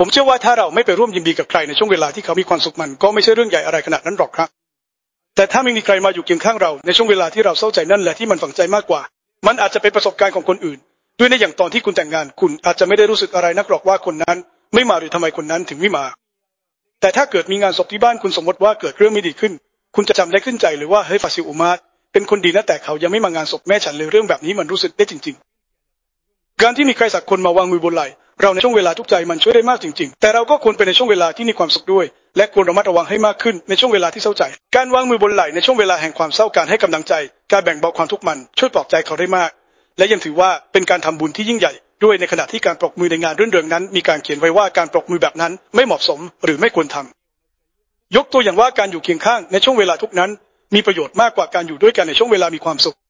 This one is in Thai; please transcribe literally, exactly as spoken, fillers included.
ผมเชื่อว่าถ้าเราไม่ไปร่วมยินดีกับใครในช่วงเวลาที่เขามีความสุขมันก็ไม่ใช่เรื่องใหญ่อะไรขนาดนั้นหรอกครับแต่ถ้าไม่มีใครมาอยู่เคียงข้างเราในช่วงเวลาที่เราเศร้าใจนั่นแหละที่มันฝังใจมากกว่ามันอาจจะเป็นประสบการณ์ของคนอื่นด้วยในอย่างตอนที่คุณแต่งงานคุณอาจจะไม่ได้รู้สึกอะไรนักหรอกว่าคนนั้นไม่มาหรือทำไมคนนั้นถึงไม่มาแต่ถ้าเกิดมีงานศพที่บ้านคุณสมมติว่าเกิดเรื่องไม่ดีขึ้นคุณจะจำได้ขึ้นใจหรือว่าเฮ้ยฟาซิลอุมาร์เป็นคนดีนะแต่เขายังไม่มางานศพแม่ฉันเลยเรื่องแบบนี้มันรู้สึกได้จริงๆการที่มีใครสักคนมาวางมือบนไหล่เราในช่วงเวลาทุกใจมันช่วยได้มากจริงๆแต่เราก็ควรเป็นในช่วงเวลาที่มีความสุขด้วยและควรระมัดระวังให้มากขึ้นในช่วงเวลาที่เศร้าใจการวางมือบนไหล่ในช่วงเวลาแห่งความเศร้าการให้กำลังใจการแบ่งเบาความทุกข์มันช่วยปลอบใจเขาได้มากและยังถือว่าเป็นการทำบุญที่ยิ่งใหญ่ด้วยในขณะที่การปรบมือในงานรื่นเริงนั้นมีการเขียนไว้ว่าการปรบมือแบบนั้นไม่เหมาะสมหรือไม่ควรทำยกตัวอย่างว่าการอยู่เคียงข้างในช่วงเวลาทุกนั้นมีประโยชน์มากกว่าการอยู่ด้วยกันในช่วงเวลามีความสุข